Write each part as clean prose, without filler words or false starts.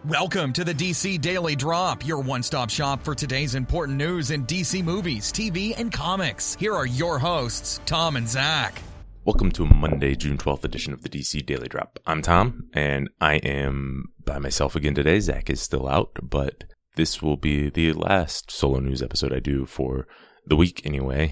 Welcome to the DC Daily Drop, your one-stop shop for today's important news in DC movies, TV, and comics. Here are your hosts, Tom and Zach. Welcome to Monday, June 12th edition of the DC Daily Drop. I'm Tom, and I am by myself again today. Zach is still out, but this will be the last solo news episode I do for the week anyway.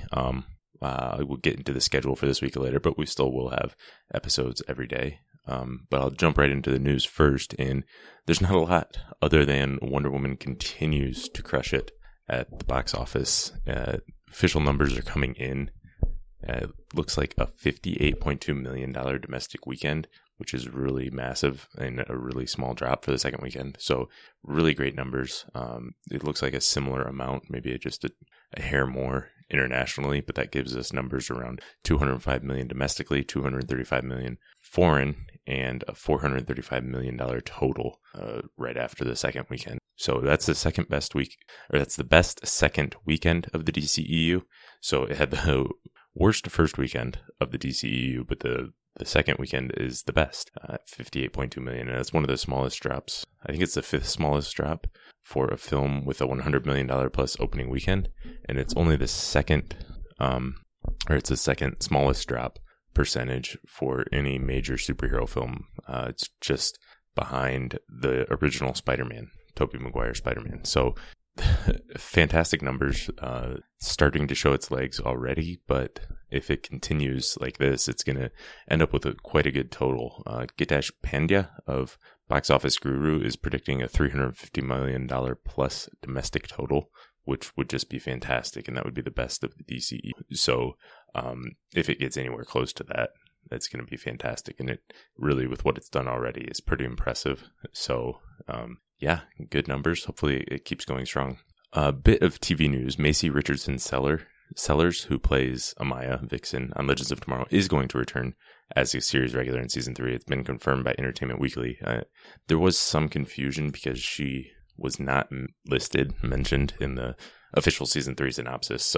I will get into the schedule for this week later, but we still will have episodes every day. But I'll jump right into the news first, and there's not a lot other than Wonder Woman continues to crush it at the box office. Official numbers are coming in. It looks like a $58.2 million domestic weekend, which is really massive and a really small drop for the second weekend. So really great numbers. It looks like a similar amount, maybe just a hair more internationally, but that gives us numbers around $205 million domestically, $235 million foreign, and a $435 million total right after the second weekend. So that's the second best week, or that's the best second weekend of the DCEU. So it had the worst first weekend of the DCEU, but the second weekend is the best at $58.2 million. And that's one of the smallest drops. I think it's the fifth smallest drop for a film with a $100 million plus opening weekend. And it's only the second, it's the second smallest drop percentage for any major superhero film. It's just behind the original Spider-Man, Tobey Maguire Spider-Man. So fantastic numbers, starting to show its legs already, but if it continues like this, it's going to end up with quite a good total. Gitesh Pandya of Box Office Guru is predicting a $350 million plus domestic total, which would just be fantastic, and that would be the best of the DCE. So if it gets anywhere close to that, that's going to be fantastic, and it really, with what it's done already, is pretty impressive. So yeah, good numbers. Hopefully it keeps going strong. A bit of TV news. Macy Richardson Sellers, who plays Amaya Vixen on Legends of Tomorrow, is going to return as a series regular in season 3. It's been confirmed by Entertainment Weekly. There was some confusion because she was not mentioned in the official season 3 synopsis.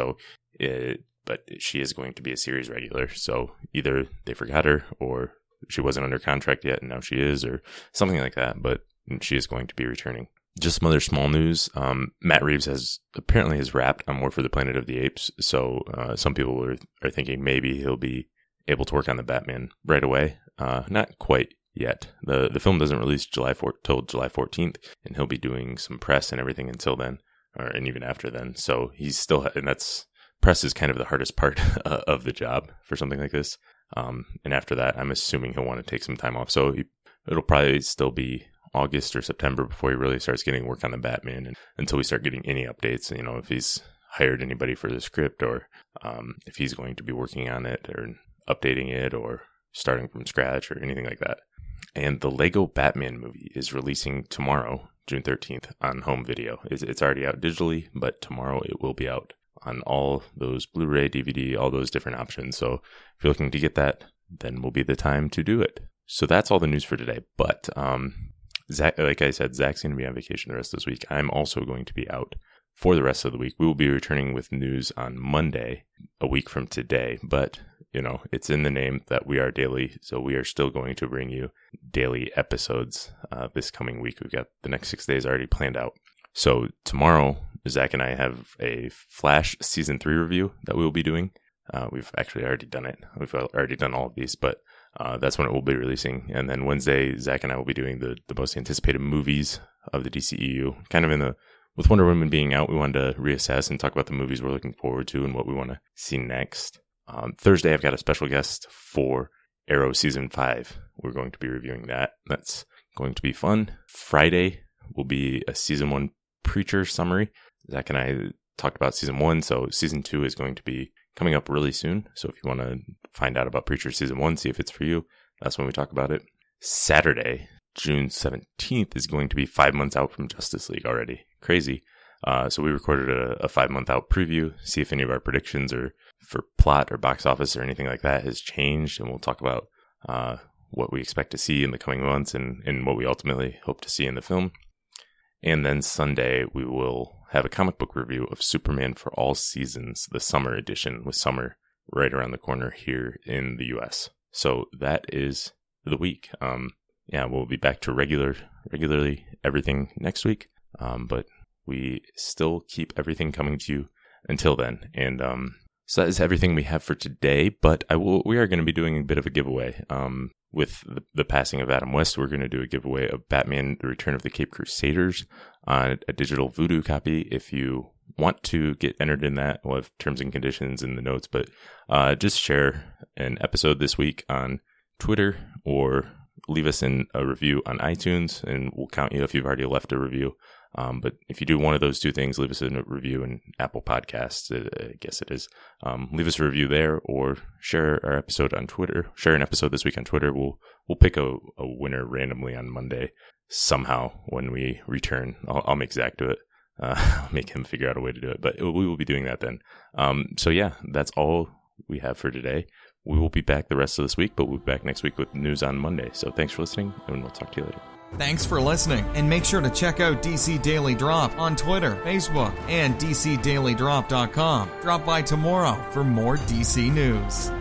But she is going to be a series regular. So either they forgot her, or she wasn't under contract yet and now she is, or something like that. But she is going to be returning. Just some other small news. Matt Reeves apparently has wrapped on War for the Planet of the Apes. So some people are thinking maybe he'll be able to work on the Batman right away. Not quite yet. The film doesn't release till July 14th, and he'll be doing some press and everything until then, and even after then. So he's still, and press is kind of the hardest part of the job for something like this. And after that, I'm assuming he'll want to take some time off. So it'll probably still be August or September before he really starts getting work on the Batman, and until we start getting any updates, if he's hired anybody for the script, or if he's going to be working on it or updating it or starting from scratch or anything like that. And the Lego Batman movie is releasing tomorrow, June 13th, on home video. It's already out digitally, but tomorrow it will be out on all those Blu-ray, DVD, all those different options. So if you're looking to get that, then will be the time to do it. So that's all the news for today. But Zach, like I said, Zach's going to be on vacation the rest of this week. I'm also going to be out for the rest of the week. We will be returning with news on Monday, a week from today. But, it's in the name that we are daily. So we are still going to bring you daily episodes this coming week. We've got the next 6 days already planned out. So tomorrow, Zach and I have a Flash Season 3 review that we will be doing. We've actually already done it. We've already done all of these, but that's when it will be releasing. And then Wednesday, Zach and I will be doing the most anticipated movies of the DCEU. Kind of with Wonder Woman being out, we wanted to reassess and talk about the movies we're looking forward to and what we want to see next. Thursday, I've got a special guest for Arrow Season 5. We're going to be reviewing that. That's going to be fun. Friday will be a Season 1 Preacher summary. Zach and I talked about Season 1, so Season 2 is going to be coming up really soon. So if you want to find out about Preacher Season 1, see if it's for you, that's when we talk about it. Saturday, June 17th, is going to be 5 months out from Justice League already. Crazy. So we recorded a 5 month out preview, see if any of our predictions or for plot or box office or anything like that has changed. And we'll talk about what we expect to see in the coming months and what we ultimately hope to see in the film. And then Sunday, we will have a comic book review of Superman for All Seasons, the summer edition, with summer right around the corner here in the US. So that is the week. We'll be back to regular regularly everything next week. But we still keep everything coming to you until then. And so that is everything we have for today. But we are going to be doing a bit of a giveaway. With the passing of Adam West, we're going to do a giveaway of Batman: The Return of the Caped Crusaders on a digital Vudu copy. If you want to get entered in that, we'll have terms and conditions in the notes. But just share an episode this week on Twitter or leave us in a review on iTunes, and we'll count you if you've already left a review. But if you do one of those two things, leave us a review in Apple Podcasts, I guess it is. Leave us a review there, or share our episode on Twitter. Share an episode this week on Twitter. We'll pick a winner randomly on Monday somehow when we return. I'll make Zach do it. I'll make him figure out a way to do it, but we will be doing that then. So yeah, that's all we have for today. We will be back the rest of this week, but we'll be back next week with news on Monday. So thanks for listening, and we'll talk to you later. Thanks for listening, and make sure to check out DC Daily Drop on Twitter, Facebook, and DCDailyDrop.com. Drop by tomorrow for more DC news.